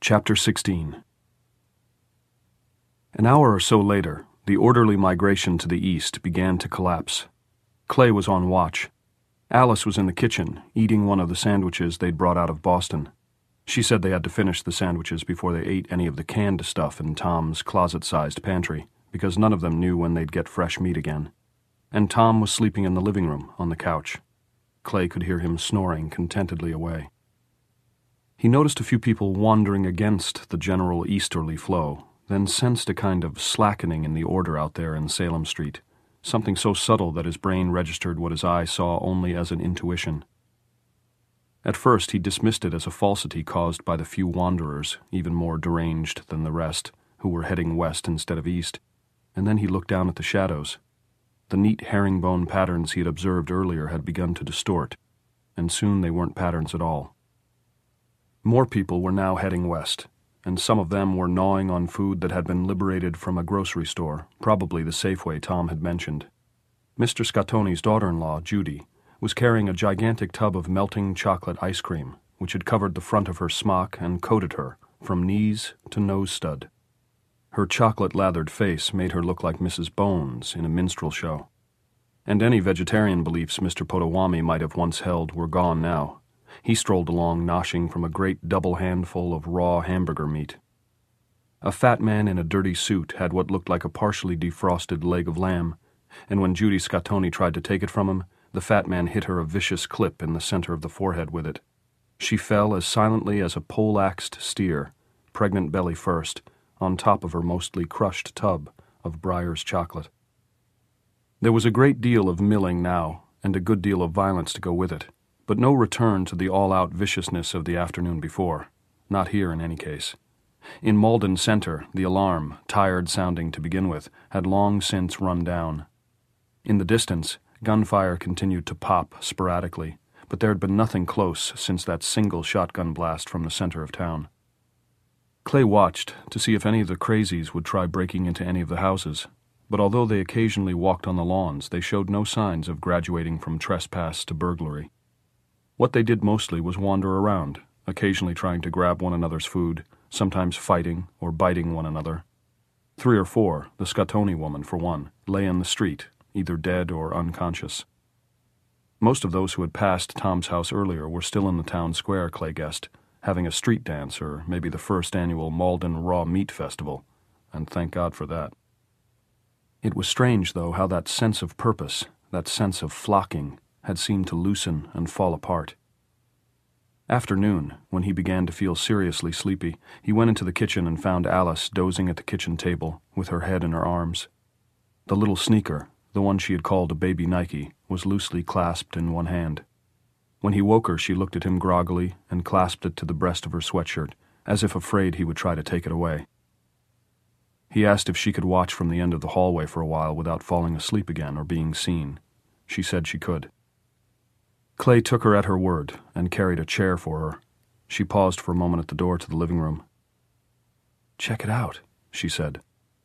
Chapter 16. An hour or so later, the orderly migration to the east began to collapse. Clay was on watch. Alice was in the kitchen, eating one of the sandwiches they'd brought out of Boston. She said they had to finish the sandwiches before they ate any of the canned stuff in Tom's closet-sized pantry, because none of them knew when they'd get fresh meat again. And Tom was sleeping in the living room, on the couch. Clay could hear him snoring contentedly away. He noticed a few people wandering against the general easterly flow, then sensed a kind of slackening in the order out there in Salem Street, something so subtle that his brain registered what his eye saw only as an intuition. At first he dismissed it as a falsity caused by the few wanderers, even more deranged than the rest, who were heading west instead of east, and then he looked down at the shadows. The neat herringbone patterns he had observed earlier had begun to distort, and soon they weren't patterns at all. More people were now heading west, and some of them were gnawing on food that had been liberated from a grocery store, probably the Safeway Tom had mentioned. Mr. Scottoni's daughter-in-law, Judy, was carrying a gigantic tub of melting chocolate ice cream, which had covered the front of her smock and coated her, from knees to nose stud. Her chocolate-lathered face made her look like Mrs. Bones in a minstrel show. And any vegetarian beliefs Mr. Potawatomi might have once held were gone now. He strolled along, noshing from a great double handful of raw hamburger meat. A fat man in a dirty suit had what looked like a partially defrosted leg of lamb, and when Judy Scottoni tried to take it from him, the fat man hit her a vicious clip in the center of the forehead with it. She fell as silently as a pole-axed steer, pregnant belly first, on top of her mostly crushed tub of Breyer's chocolate. There was a great deal of milling now, and a good deal of violence to go with it, but no return to the all-out viciousness of the afternoon before, not here in any case. In Malden Center, the alarm, tired-sounding to begin with, had long since run down. In the distance, gunfire continued to pop sporadically, but there had been nothing close since that single shotgun blast from the center of town. Clay watched to see if any of the crazies would try breaking into any of the houses, but although they occasionally walked on the lawns, they showed no signs of graduating from trespass to burglary. What they did mostly was wander around, occasionally trying to grab one another's food, sometimes fighting or biting one another. 3 or 4, the Scottoni woman for one, lay in the street, either dead or unconscious. Most of those who had passed Tom's house earlier were still in the town square, Clay guessed, having a street dance or maybe the first annual Malden Raw Meat Festival, and thank God for that. It was strange, though, how that sense of purpose, that sense of flocking, had seemed to loosen and fall apart. After noon, when he began to feel seriously sleepy, he went into the kitchen and found Alice dozing at the kitchen table, with her head in her arms. The little sneaker, the one she had called a baby Nike, was loosely clasped in one hand. When he woke her, she looked at him groggily and clasped it to the breast of her sweatshirt, as if afraid he would try to take it away. He asked if she could watch from the end of the hallway for a while without falling asleep again or being seen. She said she could. Clay took her at her word and carried a chair for her. She paused for a moment at the door to the living room. "Check it out," she said.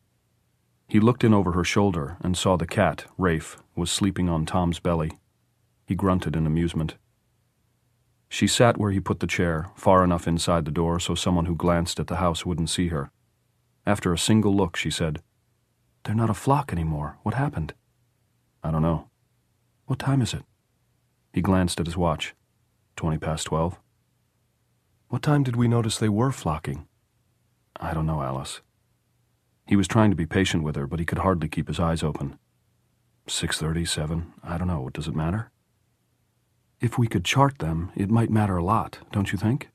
He looked in over her shoulder and saw the cat, Rafe, was sleeping on Tom's belly. He grunted in amusement. She sat where he put the chair, far enough inside the door so someone who glanced at the house wouldn't see her. After a single look, she said, "They're not a flock anymore. What happened?" "I don't know." "What time is it?" He glanced at his watch. 12:20. "What time did we notice they were flocking?" "I don't know, Alice." He was trying to be patient with her, but he could hardly keep his eyes open. 6:30, 7, I don't know. Does it matter? "If we could chart them, it might matter a lot, don't you think?"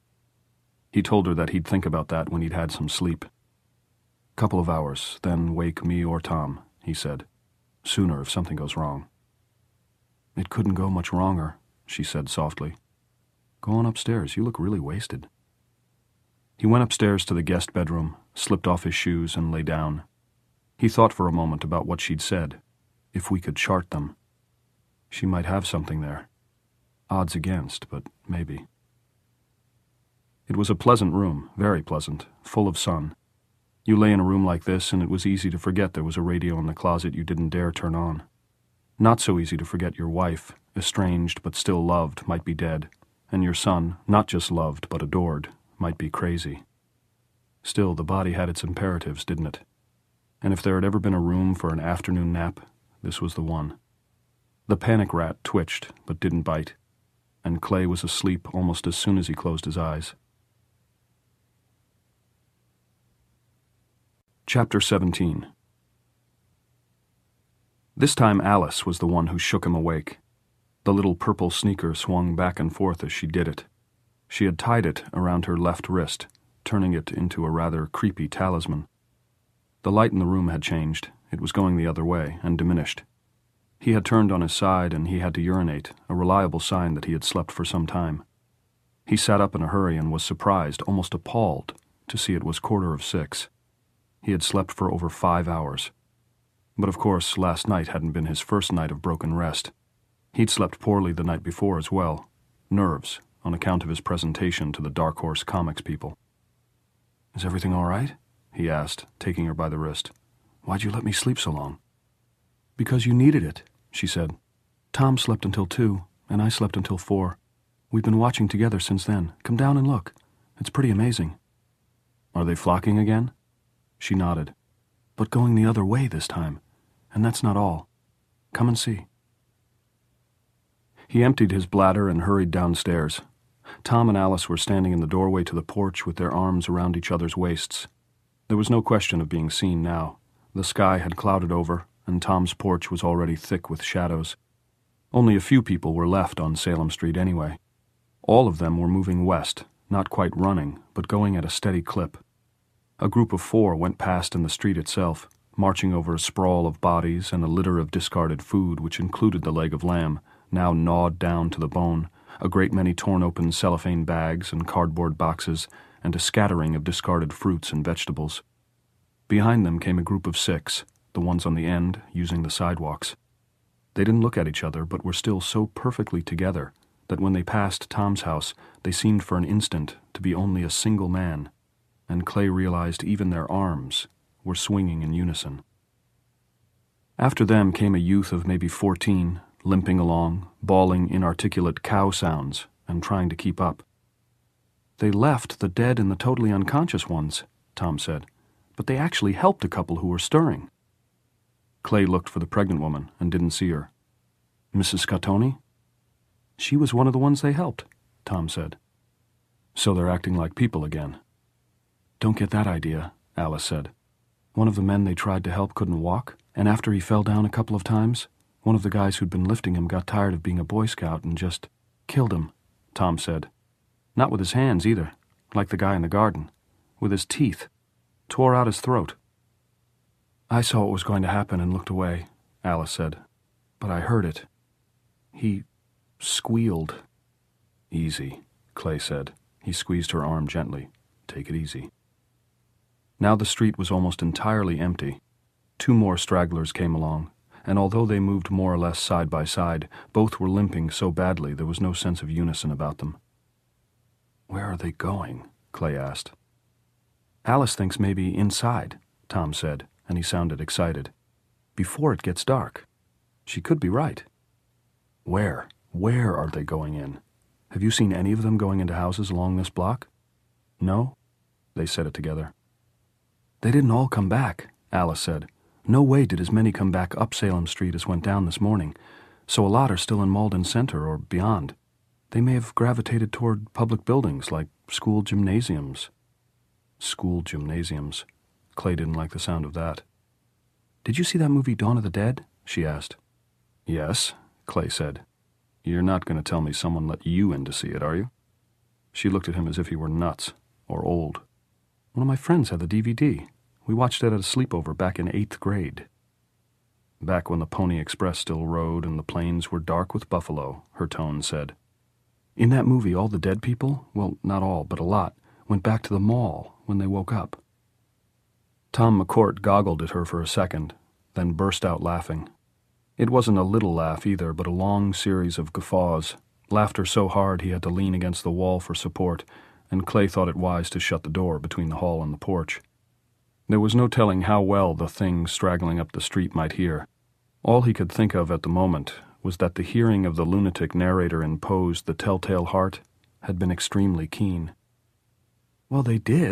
He told her that he'd think about that when he'd had some sleep. "Couple of hours, then wake me or Tom," he said. "Sooner if something goes wrong." "It couldn't go much wronger," she said softly. "Go on upstairs. You look really wasted." He went upstairs to the guest bedroom, slipped off his shoes, and lay down. He thought for a moment about what she'd said. If we could chart them. She might have something there. Odds against, but maybe. It was a pleasant room, very pleasant, full of sun. You lay in a room like this, and it was easy to forget there was a radio in the closet you didn't dare turn on. Not so easy to forget your wife, estranged but still loved, might be dead, and your son, not just loved but adored, might be crazy. Still, the body had its imperatives, didn't it? And if there had ever been a room for an afternoon nap, this was the one. The panic rat twitched, but didn't bite, and Clay was asleep almost as soon as he closed his eyes. Chapter 17. This time Alice was the one who shook him awake. The little purple sneaker swung back and forth as she did it. She had tied it around her left wrist, turning it into a rather creepy talisman. The light in the room had changed. It was going the other way, and diminished. He had turned on his side, and he had to urinate, a reliable sign that he had slept for some time. He sat up in a hurry and was surprised, almost appalled, to see it was 6:15. He had slept for over 5 hours. But of course, last night hadn't been his first night of broken rest. He'd slept poorly the night before as well. Nerves, on account of his presentation to the Dark Horse Comics people. "Is everything all right?" he asked, taking her by the wrist. "Why'd you let me sleep so long?" "Because you needed it," she said. "Tom slept until 2, and I slept until 4. We've been watching together since then. Come down and look. It's pretty amazing." "Are they flocking again?" She nodded. "But going the other way this time. And that's not all. Come and see." He emptied his bladder and hurried downstairs. Tom and Alice were standing in the doorway to the porch with their arms around each other's waists. There was no question of being seen now. The sky had clouded over, and Tom's porch was already thick with shadows. Only a few people were left on Salem Street anyway. All of them were moving west, not quite running, but going at a steady clip. A group of 4 went past in the street itself, marching over a sprawl of bodies and a litter of discarded food which included the leg of lamb, now gnawed down to the bone, a great many torn-open cellophane bags and cardboard boxes, and a scattering of discarded fruits and vegetables. Behind them came a group of 6, the ones on the end using the sidewalks. They didn't look at each other, but were still so perfectly together that when they passed Tom's house, they seemed for an instant to be only a single man, and Clay realized even their arms were swinging in unison. After them came a youth of maybe 14, limping along, bawling inarticulate cow sounds and trying to keep up. "They left the dead and the totally unconscious ones," Tom said, "but they actually helped a couple who were stirring." Clay looked for the pregnant woman and didn't see her. "Mrs. Scottoni?" "She was one of the ones they helped," Tom said. "So they're acting like people again." "Don't get that idea," Alice said. "One of the men they tried to help couldn't walk, and after he fell down a couple of times, one of the guys who'd been lifting him got tired of being a Boy Scout and just killed him," Tom said. "Not with his hands, either, like the guy in the garden. With his teeth. Tore out his throat." "I saw what was going to happen and looked away," Alice said. "But I heard it. He squealed." "Easy," Clay said. He squeezed her arm gently. "Take it easy." Now the street was almost entirely empty. 2 more stragglers came along, and although they moved more or less side by side, both were limping so badly there was no sense of unison about them. "Where are they going?" Clay asked. "Alice thinks maybe inside," Tom said, and he sounded excited. "Before it gets dark. She could be right." "Where? Where are they going in? Have you seen any of them going into houses along this block?" "No?" They said it together. "They didn't all come back," Alice said. "No way did as many come back up Salem Street as went down this morning, so a lot are still in Malden Center or beyond. They may have gravitated toward public buildings like school gymnasiums." School gymnasiums. Clay didn't like the sound of that. "Did you see that movie Dawn of the Dead?" she asked. "Yes," Clay said. "You're not going to tell me someone let you in to see it, are you?" She looked at him as if he were nuts or old. "One of my friends had the DVD. We watched it at a sleepover back in 8th grade." "Back when the Pony Express still rode and the plains were dark with buffalo," her tone said. "In that movie, all the dead people, well, not all, but a lot, went back to the mall when they woke up." Tom McCourt goggled at her for a second, then burst out laughing. It wasn't a little laugh either, but a long series of guffaws, laughter so hard he had to lean against the wall for support, and Clay thought it wise to shut the door between the hall and the porch. There was no telling how well the thing straggling up the street might hear. All he could think of at the moment was that the hearing of the lunatic narrator in Poe's The Telltale Heart had been extremely keen. "Well, they did,"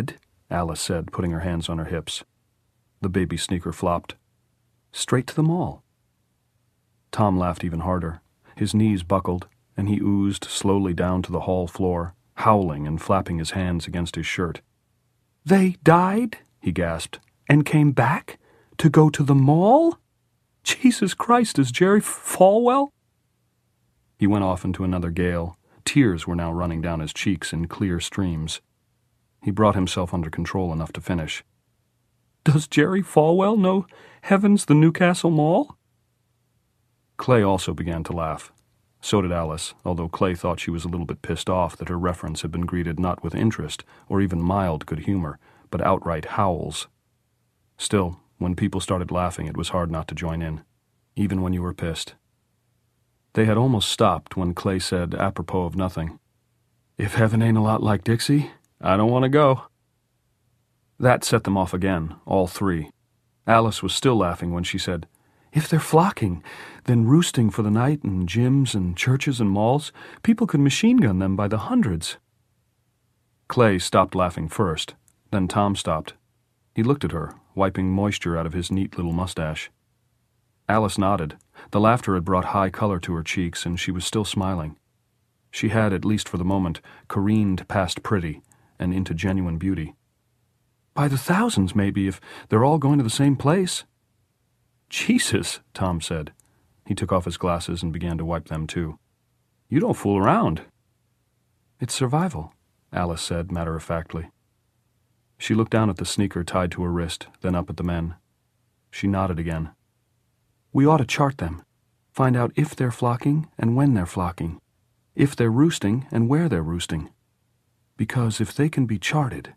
Alice said, putting her hands on her hips. The baby sneaker flopped. Straight to the mall. Tom laughed even harder. His knees buckled, and he oozed slowly down to the hall floor, howling and flapping his hands against his shirt. "They died?" he gasped. "And came back? To go to the mall? Jesus Christ, is Jerry Falwell?" He went off into another gale. Tears were now running down his cheeks in clear streams. He brought himself under control enough to finish. "Does Jerry Falwell know Heaven's the Newcastle Mall?" Clay also began to laugh. So did Alice, although Clay thought she was a little bit pissed off that her reference had been greeted not with interest or even mild good humor, but outright howls. Still, when people started laughing, it was hard not to join in, even when you were pissed. They had almost stopped when Clay said, apropos of nothing, "If heaven ain't a lot like Dixie, I don't want to go." That set them off again, all three. Alice was still laughing when she said, "If they're flocking, then roosting for the night in gyms and churches and malls, people could machine gun them by the hundreds." Clay stopped laughing first, then Tom stopped. He looked at her, wiping moisture out of his neat little mustache. Alice nodded. The laughter had brought high color to her cheeks, and she was still smiling. She had, at least for the moment, careened past pretty and into genuine beauty. "By the thousands, maybe, if they're all going to the same place." "Jesus," Tom said. He took off his glasses and began to wipe them too. "You don't fool around." "It's survival," Alice said matter-of-factly. She looked down at the sneaker tied to her wrist, then up at the men. She nodded again. "We ought to chart them. Find out if they're flocking and when they're flocking. If they're roosting and where they're roosting. Because if they can be charted..."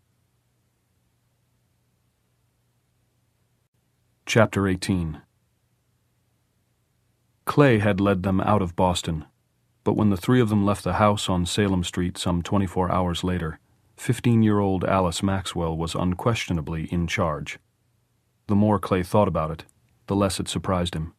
Chapter 18. Clay had led them out of Boston, but when the three of them left the house on Salem Street some 24 hours later, 15-year-old Alice Maxwell was unquestionably in charge. The more Clay thought about it, the less it surprised him.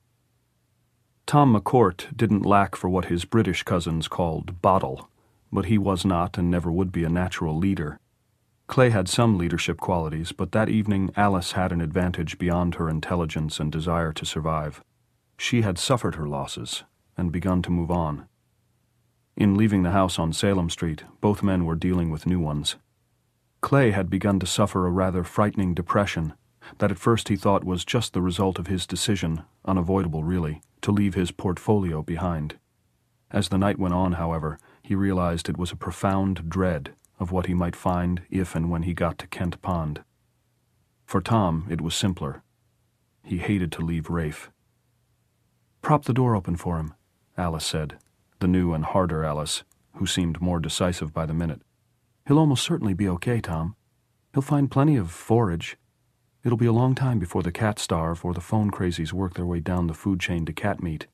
Tom McCourt didn't lack for what his British cousins called bottle, but he was not and never would be a natural leader. Clay had some leadership qualities, but that evening Alice had an advantage beyond her intelligence and desire to survive. She had suffered her losses and begun to move on. In leaving the house on Salem Street, both men were dealing with new ones. Clay had begun to suffer a rather frightening depression that at first he thought was just the result of his decision, unavoidable really, to leave his portfolio behind. As the night went on, however, he realized it was a profound dread of what he might find if and when he got to Kent Pond. For Tom, it was simpler. He hated to leave Rafe. "Prop the door open for him," Alice said, the new and harder Alice, who seemed more decisive by the minute. "He'll almost certainly be okay, Tom. He'll find plenty of forage. It'll be a long time before the cats starve or the phone crazies work their way down the food chain to cat meat."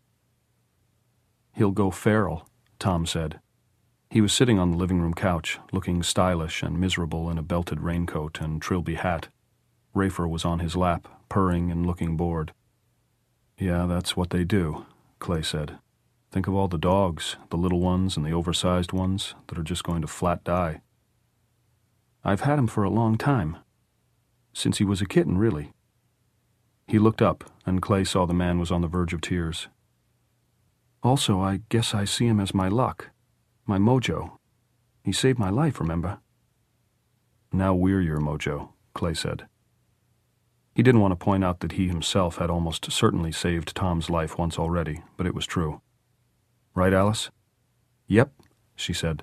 "He'll go feral," Tom said. He was sitting on the living room couch, looking stylish and miserable in a belted raincoat and Trilby hat. Rafer was on his lap, purring and looking bored. "Yeah, that's what they do," Clay said. "Think of all the dogs, the little ones and the oversized ones, that are just going to flat die." "I've had him for a long time. Since he was a kitten, really." He looked up, and Clay saw the man was on the verge of tears. "Also, I guess I see him as my luck. My mojo. He saved my life, remember?" "Now we're your mojo," Clay said. He didn't want to point out that he himself had almost certainly saved Tom's life once already, but it was true. "Right, Alice?" "Yep," she said.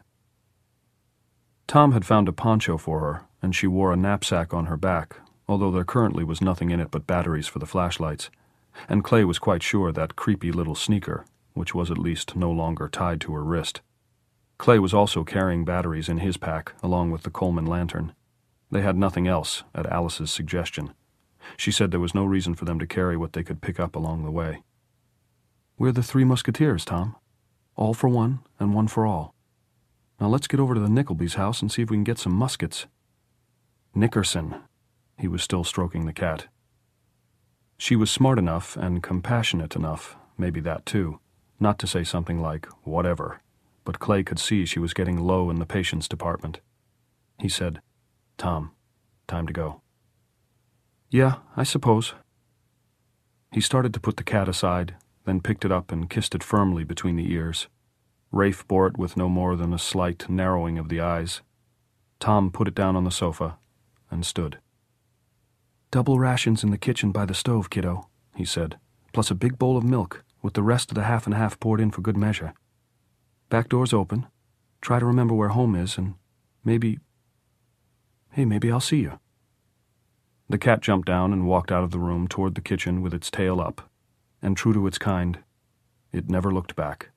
Tom had found a poncho for her, and she wore a knapsack on her back, although there currently was nothing in it but batteries for the flashlights, and Clay was quite sure that creepy little sneaker, which was at least no longer tied to her wrist. Clay was also carrying batteries in his pack, along with the Coleman lantern. They had nothing else, at Alice's suggestion. She said there was no reason for them to carry what they could pick up along the way. "We're the Three Musketeers, Tom. All for one, and one for all. Now let's get over to the Nicklebys' house and see if we can get some muskets." "Nickerson." He was still stroking the cat. She was smart enough and compassionate enough, maybe that too, not to say something like, "whatever," but Clay could see she was getting low in the patience department. He said, "Tom, Time to go. Yeah, I suppose. He started to put the cat aside, then picked it up and kissed it firmly between the ears. Rafe bore it with no more than a slight narrowing of the eyes. Tom put it down on the sofa and stood. Double rations in the kitchen by the stove, kiddo, he said, plus a big bowl of milk, with the rest of the half and half poured in for good measure. Back door's open. Try to remember where home is, and maybe I'll see you. The cat jumped down and walked out of the room toward the kitchen with its tail up, and true to its kind, it never looked back.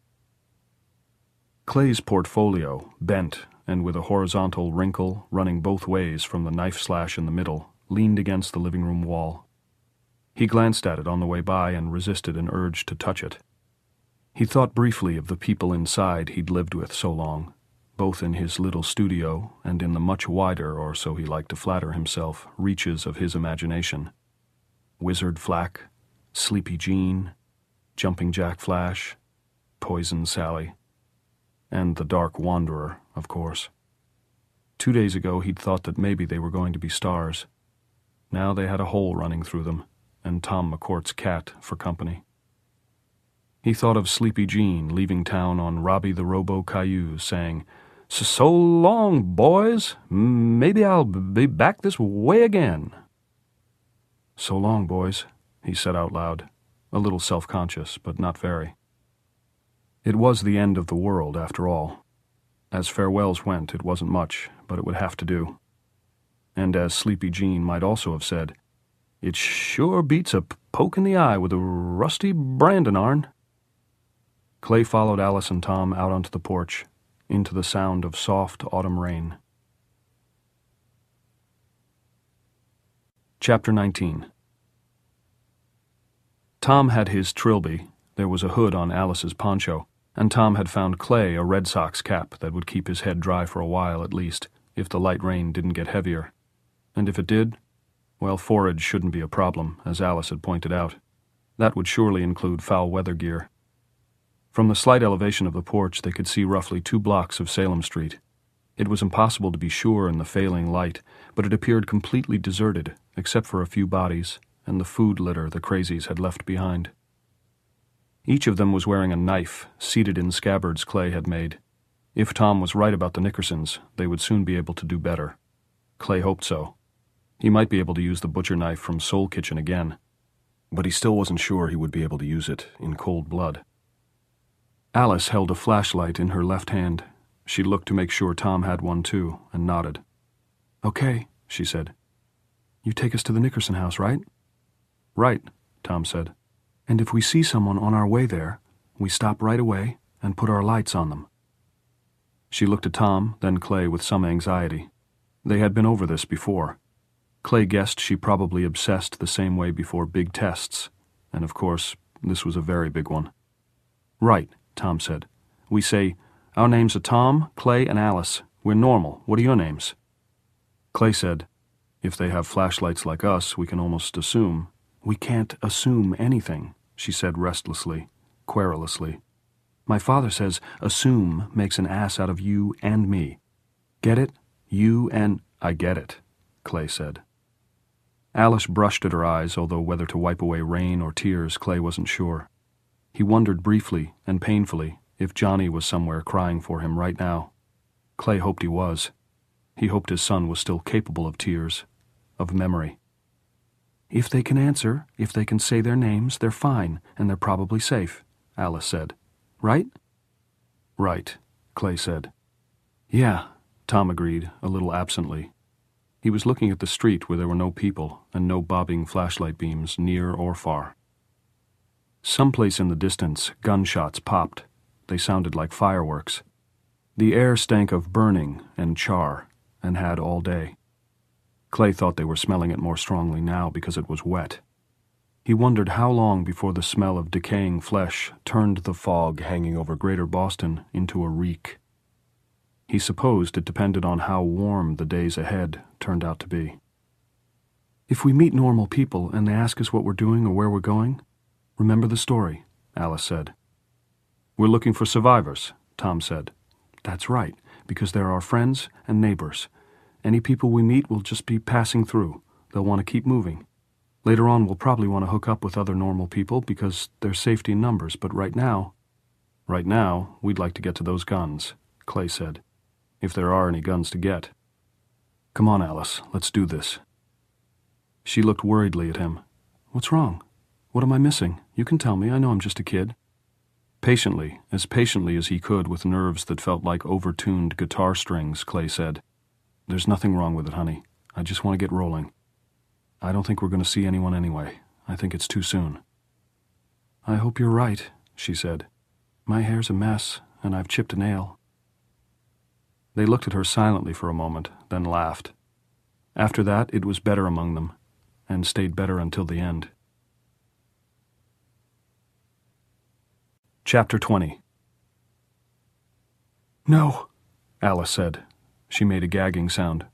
Clay's portfolio, bent and with a horizontal wrinkle running both ways from the knife slash in the middle, leaned against the living room wall. He glanced at it on the way by and resisted an urge to touch it. He thought briefly of the people inside he'd lived with so long, both in his little studio and in the much wider, or so he liked to flatter himself, reaches of his imagination. Wizard Flack, Sleepy Jean, Jumping Jack Flash, Poison Sally, and the Dark Wanderer, of course. 2 days ago he'd thought that maybe they were going to be stars. Now they had a hole running through them, and Tom McCourt's cat for company. He thought of Sleepy Jean leaving town on Robbie the Robo-Cayuse, saying, "So long, boys. Maybe I'll be back this way again." "So long, boys," he said out loud, a little self-conscious, but not very. It was the end of the world, after all. As farewells went, it wasn't much, but it would have to do. And as Sleepy Jean might also have said, "It sure beats a poke in the eye with a rusty branding iron." Clay followed Alice and Tom out onto the porch, into the sound of soft autumn rain. Chapter 19. Tom had his trilby. There was a hood on Alice's poncho, and Tom had found Clay a Red Sox cap that would keep his head dry for a while at least, if the light rain didn't get heavier. And if it did, well, forage shouldn't be a problem, as Alice had pointed out. That would surely include foul weather gear. From the slight elevation of the porch, they could see roughly 2 blocks of Salem Street. It was impossible to be sure in the failing light, but it appeared completely deserted, except for a few bodies and the food litter the crazies had left behind. Each of them was wearing a knife, seated in scabbards Clay had made. If Tom was right about the Nickersons, they would soon be able to do better. Clay hoped so. He might be able to use the butcher knife from Soul Kitchen again, but he still wasn't sure he would be able to use it in cold blood. Alice held a flashlight in her left hand. She looked to make sure Tom had one too, and nodded. "Okay," she said. "You take us to the Nickerson house, right?" "Right," Tom said. "And if we see someone on our way there, we stop right away and put our lights on them." She looked at Tom, then Clay with some anxiety. They had been over this before. Clay guessed she probably obsessed the same way before big tests, and of course, this was a very big one. "Right," Tom said. "We say, 'Our names are Tom, Clay, and Alice. We're normal. What are your names?'" Clay said, "If they have flashlights like us, we can almost assume." "We can't assume anything," she said restlessly, querulously. "My father says assume makes an ass out of you and me. Get it? You and—" "I get it," Clay said. Alice brushed at her eyes, although whether to wipe away rain or tears, Clay wasn't sure. He wondered briefly and painfully if Johnny was somewhere crying for him right now. Clay hoped he was. He hoped his son was still capable of tears, of memory. "If they can answer, if they can say their names, they're fine, and they're probably safe," Alice said. "Right?" "Right," Clay said. "Yeah," Tom agreed, a little absently. He was looking at the street where there were no people and no bobbing flashlight beams near or far. Someplace in the distance, gunshots popped. They sounded like fireworks. The air stank of burning and char, and had all day. Clay thought they were smelling it more strongly now because it was wet. He wondered how long before the smell of decaying flesh turned the fog hanging over Greater Boston into a reek. He supposed it depended on how warm the days ahead turned out to be. "If we meet normal people and they ask us what we're doing or where we're going, remember the story," Alice said. "We're looking for survivors," Tom said. "That's right, because they're our friends and neighbors. Any people we meet will just be passing through. They'll want to keep moving. Later on, we'll probably want to hook up with other normal people because there's safety in numbers, but right now, we'd like to get to those guns, Clay said. If there are any guns to get. Come on, Alice, let's do this. She looked worriedly at him. What's wrong? What am I missing? You can tell me, I know I'm just a kid. Patiently as he could with nerves that felt like overtuned guitar strings, Clay said, There's nothing wrong with it, honey. I just want to get rolling. I don't think we're going to see anyone anyway. I think it's too soon. I hope you're right, she said. My hair's a mess, and I've chipped a nail. They looked at her silently for a moment, then laughed. After that, it was better among them, and stayed better until the end. Chapter 20. No, Alice said. She made a gagging sound.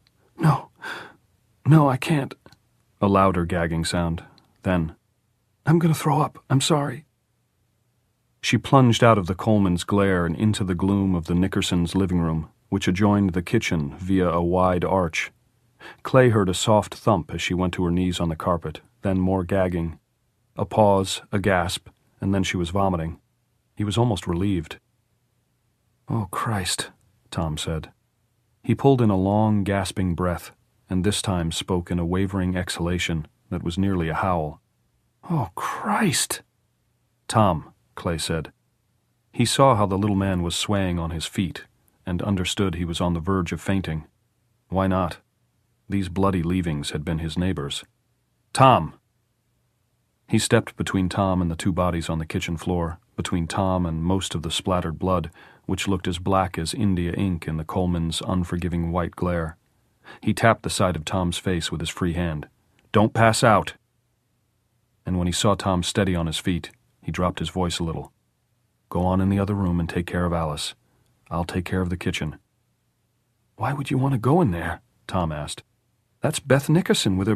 No, I can't. A louder gagging sound. Then, I'm going to throw up. I'm sorry. She plunged out of the Coleman's glare and into the gloom of the Nickersons' living room, which adjoined the kitchen via a wide arch. Clay heard a soft thump as she went to her knees on the carpet, then more gagging. A pause, a gasp, and then she was vomiting. He was almost relieved. Oh, Christ, Tom said. He pulled in a long, gasping breath, and this time spoke in a wavering exhalation that was nearly a howl. Oh, Christ! Tom, Clay said. He saw how the little man was swaying on his feet, and understood he was on the verge of fainting. Why not? These bloody leavings had been his neighbors. Tom! He stepped between Tom and the two bodies on the kitchen floor, between Tom and most of the splattered blood, which looked as black as India ink in the Coleman's unforgiving white glare. He tapped the side of Tom's face with his free hand. Don't pass out! And when he saw Tom steady on his feet, he dropped his voice a little. Go on in the other room and take care of Alice. I'll take care of the kitchen. Why would you want to go in there? Tom asked. That's Beth Nickerson with her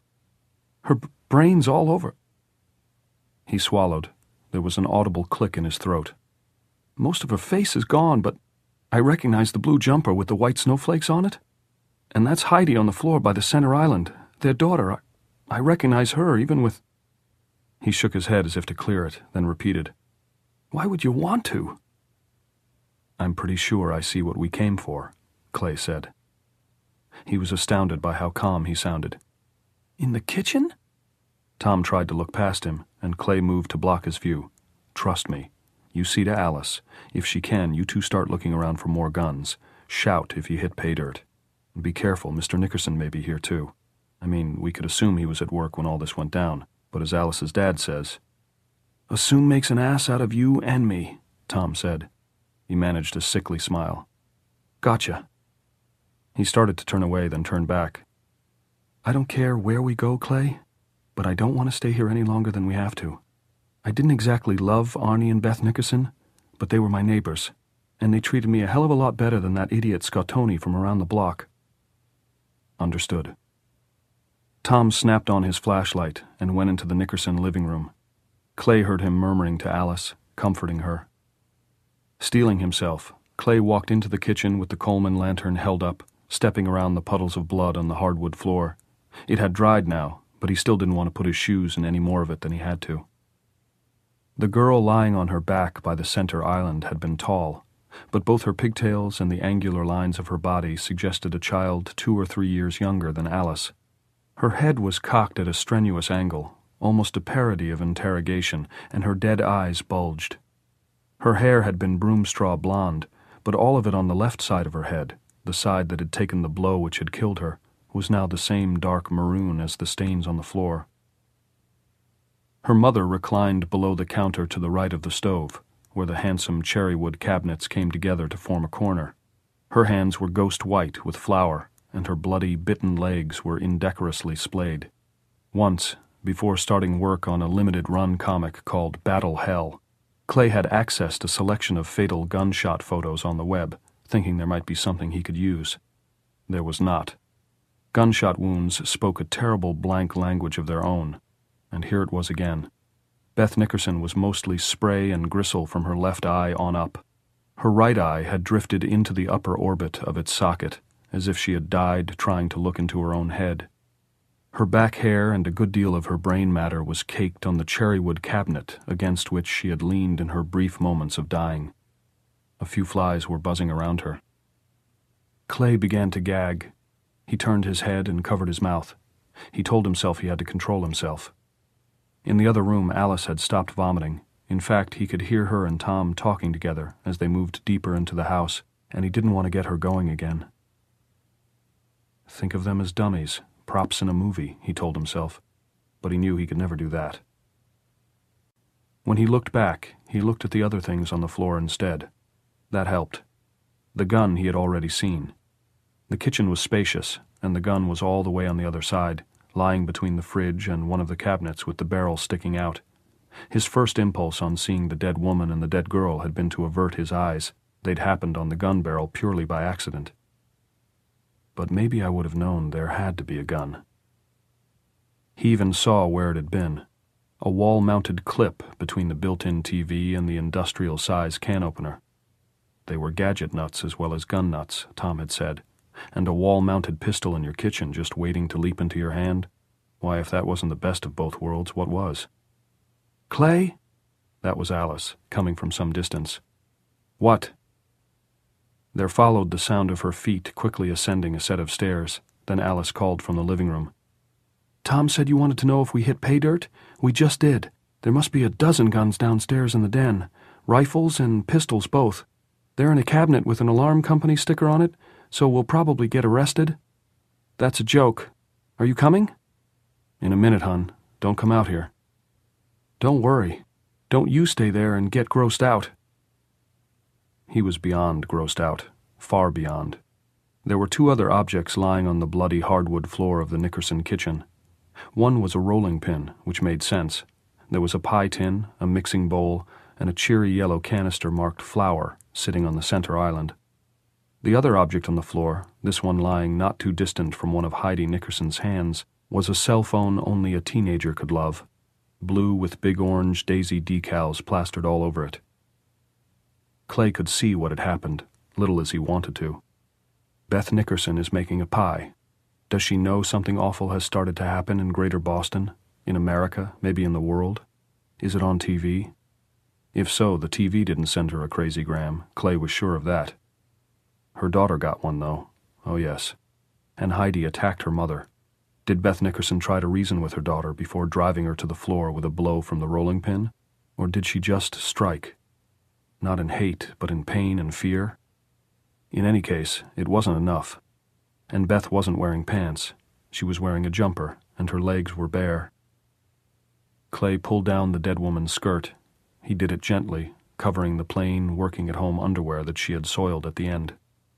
brains all over. He swallowed. There was an audible click in his throat. Most of her face is gone, but I recognize the blue jumper with the white snowflakes on it. And that's Heidi on the floor by the center island, their daughter. I recognize her even with... He shook his head as if to clear it, then repeated, Why would you want to? I'm pretty sure I see what we came for, Clay said. He was astounded by how calm he sounded. In the kitchen? Tom tried to look past him, and Clay moved to block his view. Trust me. You see to Alice. If she can, you two start looking around for more guns. Shout if you hit pay dirt. And be careful, Mr. Nickerson may be here too. I mean, we could assume he was at work when all this went down, but as Alice's dad says... Assume makes an ass out of you and me, Tom said. He managed a sickly smile. Gotcha. He started to turn away, then turned back. I don't care where we go, Clay, but I don't want to stay here any longer than we have to. I didn't exactly love Arnie and Beth Nickerson, but they were my neighbors, and they treated me a hell of a lot better than that idiot Scottoni from around the block. Understood. Tom snapped on his flashlight and went into the Nickerson living room. Clay heard him murmuring to Alice, comforting her. Steeling himself, Clay walked into the kitchen with the Coleman lantern held up, stepping around the puddles of blood on the hardwood floor. It had dried now, but he still didn't want to put his shoes in any more of it than he had to. The girl lying on her back by the center island had been tall, but both her pigtails and the angular lines of her body suggested a child 2 or 3 years younger than Alice. Her head was cocked at a strenuous angle, almost a parody of interrogation, and her dead eyes bulged. Her hair had been broomstraw blonde, but all of it on the left side of her head, the side that had taken the blow which had killed her, was now the same dark maroon as the stains on the floor. Her mother reclined below the counter to the right of the stove, where the handsome cherrywood cabinets came together to form a corner. Her hands were ghost white with flour, and her bloody, bitten legs were indecorously splayed. Once, before starting work on a limited-run comic called Battle Hell, Clay had accessed a selection of fatal gunshot photos on the web, thinking there might be something he could use. There was not. Gunshot wounds spoke a terrible blank language of their own, and here it was again. Beth Nickerson was mostly spray and gristle from her left eye on up. Her right eye had drifted into the upper orbit of its socket, as if she had died trying to look into her own head. Her back hair and a good deal of her brain matter was caked on the cherrywood cabinet against which she had leaned in her brief moments of dying. A few flies were buzzing around her. Clay began to gag. He turned his head and covered his mouth. He told himself he had to control himself. In the other room, Alice had stopped vomiting. In fact, he could hear her and Tom talking together as they moved deeper into the house, and he didn't want to get her going again. Think of them as dummies, props in a movie, he told himself, but he knew he could never do that. When he looked back, he looked at the other things on the floor instead. That helped. The gun he had already seen. The kitchen was spacious, and the gun was all the way on the other side, lying between the fridge and one of the cabinets with the barrel sticking out. His first impulse on seeing the dead woman and the dead girl had been to avert his eyes. They'd happened on the gun barrel purely by accident. But maybe I would have known there had to be a gun. He even saw where it had been. A wall-mounted clip between the built-in TV and the industrial-size can opener. They were gadget nuts as well as gun nuts, Tom had said. And a wall-mounted pistol in your kitchen just waiting to leap into your hand? Why, if that wasn't the best of both worlds, what was? "Clay?" That was Alice, coming from some distance. "What?" There followed the sound of her feet quickly ascending a set of stairs. Then Alice called from the living room. "Tom said you wanted to know if we hit pay dirt? We just did. There must be a dozen guns downstairs in the den. Rifles and pistols both. They're in a cabinet with an alarm company sticker on it, so we'll probably get arrested." "That's a joke. Are you coming?" "In a minute, hon. Don't come out here." "Don't worry. Don't you stay there and get grossed out." He was beyond grossed out. Far beyond. There were two other objects lying on the bloody hardwood floor of the Nickerson kitchen. One was a rolling pin, which made sense. There was a pie tin, a mixing bowl, and a cheery yellow canister marked flour sitting on the center island. The other object on the floor, this one lying not too distant from one of Heidi Nickerson's hands, was a cell phone only a teenager could love, blue with big orange daisy decals plastered all over it. Clay could see what had happened, little as he wanted to. Beth Nickerson is making a pie. Does she know something awful has started to happen in Greater Boston, in America, maybe in the world? Is it on TV? If so, the TV didn't send her a crazygram. Clay was sure of that. Her daughter got one, though. Oh, yes. And Heidi attacked her mother. Did Beth Nickerson try to reason with her daughter before driving her to the floor with a blow from the rolling pin? Or did she just strike? Not in hate, but in pain and fear? In any case, it wasn't enough. And Beth wasn't wearing pants. She was wearing a jumper, and her legs were bare. Clay pulled down the dead woman's skirt. He did it gently, covering the plain, working-at-home underwear that she had soiled at the end.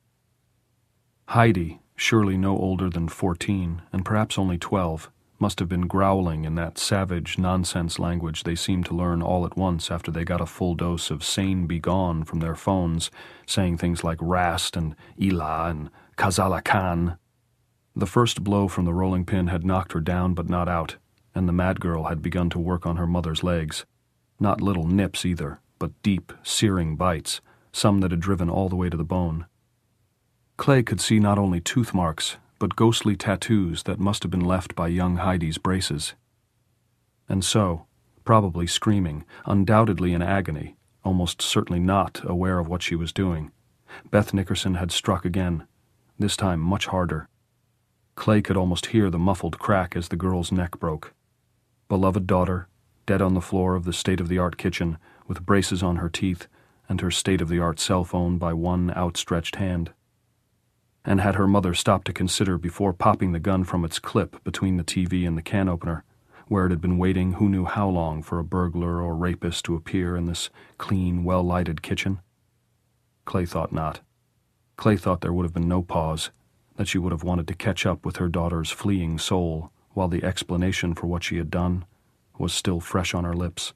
Heidi, surely no older than 14, and perhaps only 12, must have been growling in that savage nonsense language they seemed to learn all at once after they got a full dose of Sane Be Gone from their phones, saying things like Rast and Ila and Kazala Khan. The first blow from the rolling pin had knocked her down but not out, and the mad girl had begun to work on her mother's legs. Not little nips either, but deep, searing bites, some that had driven all the way to the bone. Clay could see not only tooth marks, but ghostly tattoos that must have been left by young Heidi's braces. And so, probably screaming, undoubtedly in agony, almost certainly not aware of what she was doing, Beth Nickerson had struck again, this time much harder. Clay could almost hear the muffled crack as the girl's neck broke. Beloved daughter, dead on the floor of the state-of-the-art kitchen, with braces on her teeth and her state-of-the-art cell phone by one outstretched hand. And had her mother stopped to consider before popping the gun from its clip between the TV and the can opener, where it had been waiting who knew how long for a burglar or rapist to appear in this clean, well-lighted kitchen? Clay thought not. Clay thought there would have been no pause, that she would have wanted to catch up with her daughter's fleeing soul while the explanation for what she had done was still fresh on her lips.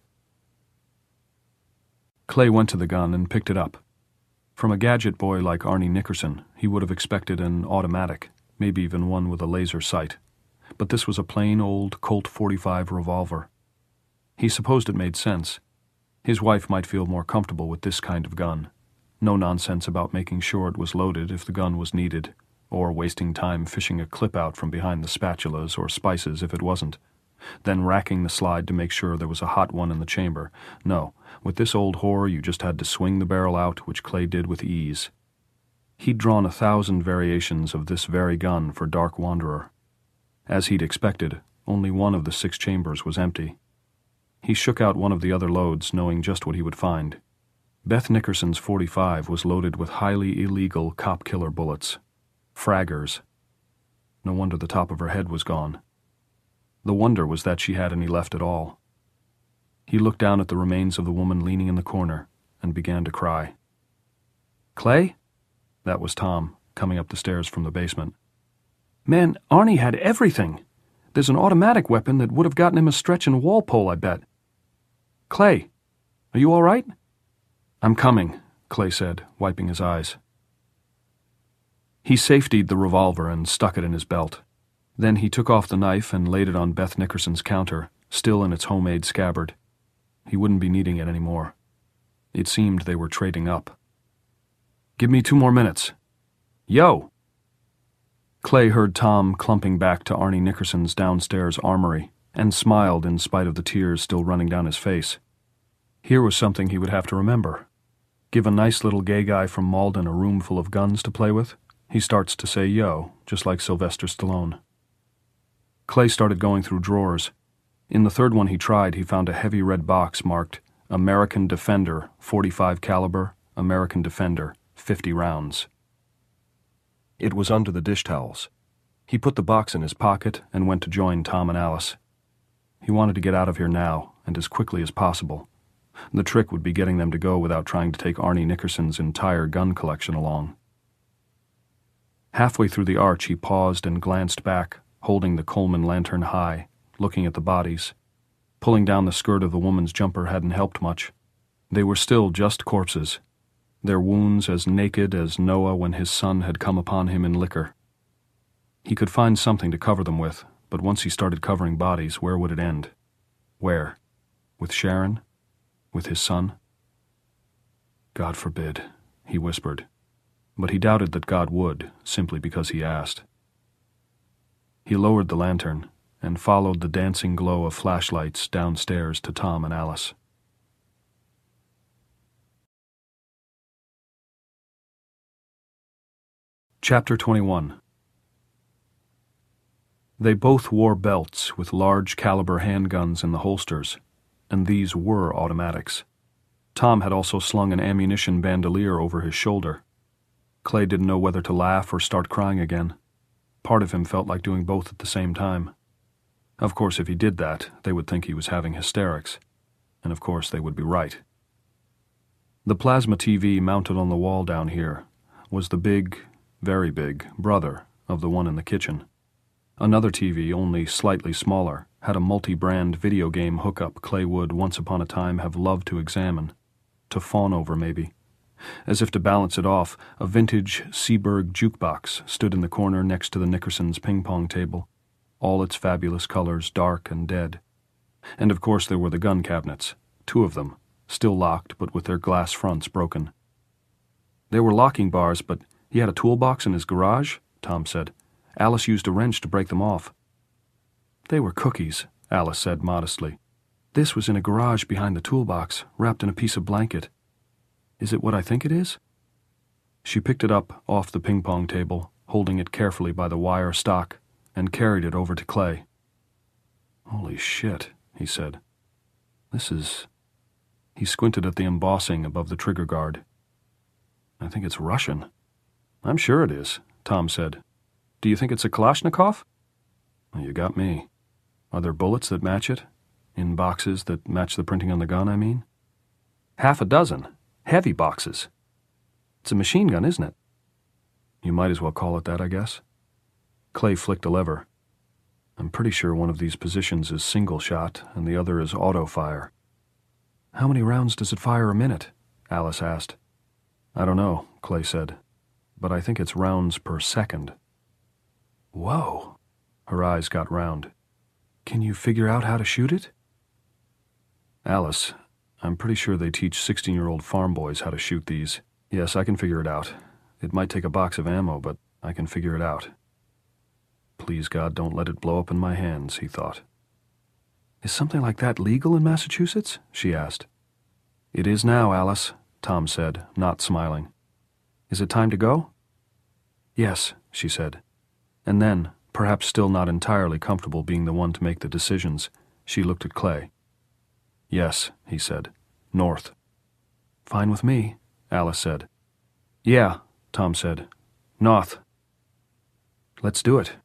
Clay went to the gun and picked it up. From a gadget boy like Arnie Nickerson, he would have expected an automatic, maybe even one with a laser sight. But this was a plain old Colt .45 revolver. He supposed it made sense. His wife might feel more comfortable with this kind of gun. No nonsense about making sure it was loaded if the gun was needed, or wasting time fishing a clip out from behind the spatulas or spices if it wasn't, then racking the slide to make sure there was a hot one in the chamber. No, with this old whore you just had to swing the barrel out, which Clay did with ease. He'd drawn 1,000 variations of this very gun for Dark Wanderer. As he'd expected, only one of the 6 chambers was empty. He shook out one of the other loads, knowing just what he would find. Beth Nickerson's .45 was loaded with highly illegal cop-killer bullets. Fraggers. No wonder the top of her head was gone. The wonder was that she had any left at all. He looked down at the remains of the woman leaning in the corner and began to cry. "Clay?" That was Tom, coming up the stairs from the basement. "Man, Arnie had everything. There's an automatic weapon that would have gotten him a stretch in Walpole, I bet. Clay, are you all right?" "I'm coming," Clay said, wiping his eyes. He safetied the revolver and stuck it in his belt. Then he took off the knife and laid it on Beth Nickerson's counter, still in its homemade scabbard. He wouldn't be needing it anymore. It seemed they were trading up. "Give me 2 more minutes." "Yo!" Clay heard Tom clumping back to Arnie Nickerson's downstairs armory and smiled in spite of the tears still running down his face. Here was something he would have to remember. Give a nice little gay guy from Malden a room full of guns to play with, he starts to say yo, just like Sylvester Stallone. Clay started going through drawers. In the 3rd one he tried, he found a heavy red box marked American Defender, .45 caliber, American Defender, 50 rounds. It was under the dish towels. He put the box in his pocket and went to join Tom and Alice. He wanted to get out of here now, and as quickly as possible. The trick would be getting them to go without trying to take Arnie Nickerson's entire gun collection along. Halfway through the arch he paused and glanced back, holding the Coleman lantern high, looking at the bodies. Pulling down the skirt of the woman's jumper hadn't helped much. They were still just corpses, their wounds as naked as Noah when his son had come upon him in liquor. He could find something to cover them with, but once he started covering bodies, where would it end? Where? With Sharon? With his son? "God forbid," he whispered, but he doubted that God would, simply because he asked. He lowered the lantern and followed the dancing glow of flashlights downstairs to Tom and Alice. Chapter 21. They both wore belts with large caliber handguns in the holsters, and these were automatics. Tom had also slung an ammunition bandolier over his shoulder. Clay didn't know whether to laugh or start crying again. Part of him felt like doing both at the same time. Of course, if he did that, they would think he was having hysterics. And of course, they would be right. The plasma TV mounted on the wall down here was the big, very big, brother of the one in the kitchen. Another TV, only slightly smaller, had a multi-brand video game hookup Clay would once upon a time have loved to examine. To fawn over, maybe. As if to balance it off, a vintage Seaberg jukebox stood in the corner next to the Nickersons' ping-pong table, all its fabulous colors dark and dead. And of course there were the gun cabinets, 2 of them, still locked but with their glass fronts broken. There were locking bars, but he had a toolbox in his garage, Tom said. Alice used a wrench to break them off. They were cookies, Alice said modestly. This was in a garage behind the toolbox, wrapped in a piece of blanket. Is it what I think it is? She picked it up off the ping-pong table, holding it carefully by the wire stock, and carried it over to Clay. "Holy shit," he said. "This is..." He squinted at the embossing above the trigger guard. "I think it's Russian." "I'm sure it is," Tom said. "Do you think it's a Kalashnikov?" "Well, you got me. Are there bullets that match it? In boxes that match the printing on the gun, I mean?" "Half a dozen. Heavy boxes. It's a machine gun, isn't it?" "You might as well call it that, I guess." Clay flicked a lever. "I'm pretty sure one of these positions is single shot and the other is auto fire." "How many rounds does it fire a minute?" Alice asked. "I don't know," Clay said, "but I think it's rounds per second." "Whoa." Her eyes got round. "Can you figure out how to shoot it?" "Alice, I'm pretty sure they teach 16-year-old farm boys how to shoot these. Yes, I can figure it out. It might take a box of ammo, but I can figure it out. Please, God, don't let it blow up in my hands, he thought. Is something like that legal in Massachusetts? She asked. It is now, Alice, Tom said, not smiling. Is it time to go? Yes, she said. And then, perhaps still not entirely comfortable being the one to make the decisions, she looked at Clay. Yes, he said. North. Fine with me, Alice said. Yeah, Tom said. North. Let's do it.